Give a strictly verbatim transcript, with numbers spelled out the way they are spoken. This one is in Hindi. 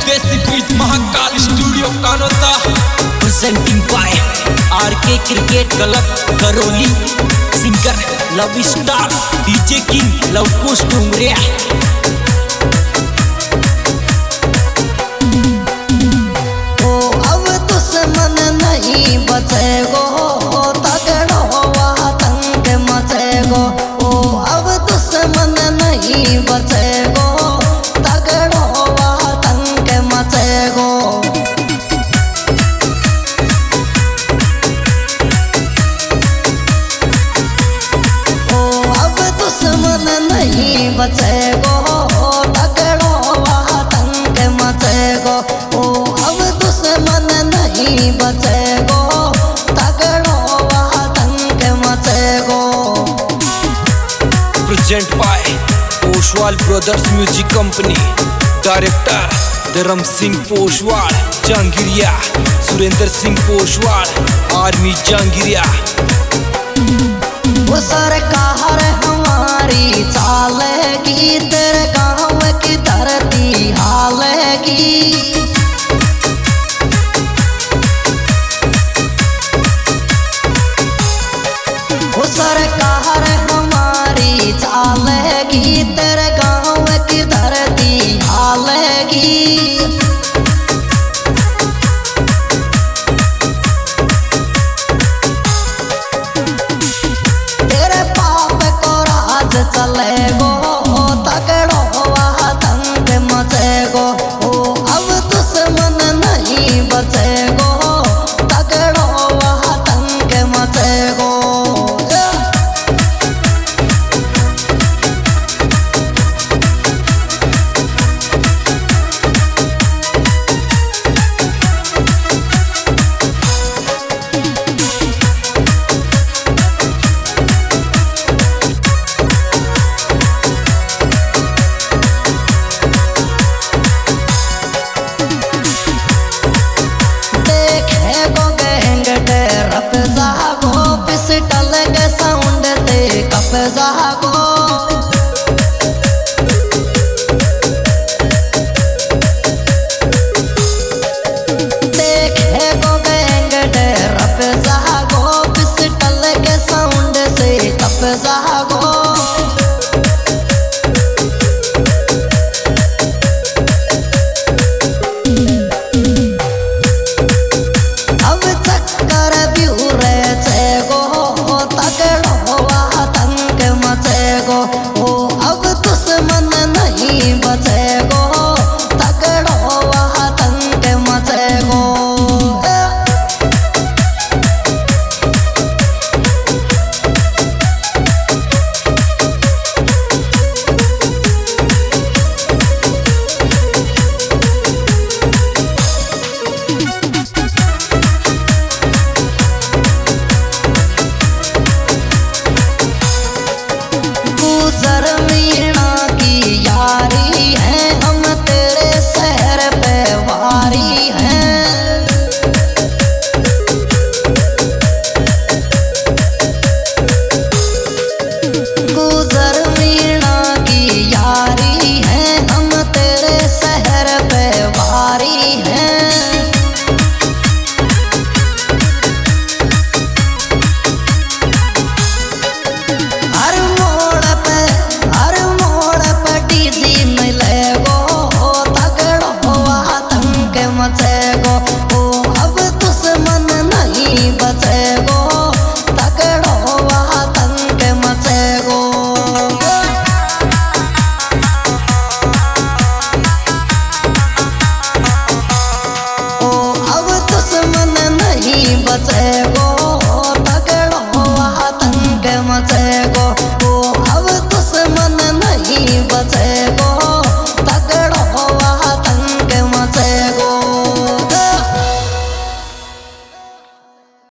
देसी beat Mahakal studio Kanota presenting by RK cricket club Karauli. Singer love star DJ king Lavkush Dongariya. ओ अब दुश्मन नहीं बचेगो, तगड़ो आतंक मचेगो। ओ अब दुश्मन नहीं बचेगो, तगड़ो आतंक मचेगो। ओ अब दुश्मन नहीं बचेगो, तगड़ो आतंक मचेगो। ओ अब दुश्मन नहीं बचेगो, तगड़ो आतंक मचेगो। Present by Poshwal brothers music company. Director Dharam Singh Poshwal Jahangiria, Surendra Singh Poshwal army Jahangiria. वो सरकार हमारी चालेगी, तेरे गाँव की धरती हालेगी। वो सरकार हमारी चालेगी, तेरे गाँव की धरती हालेगी। तेरे पाप को राज चलेगो,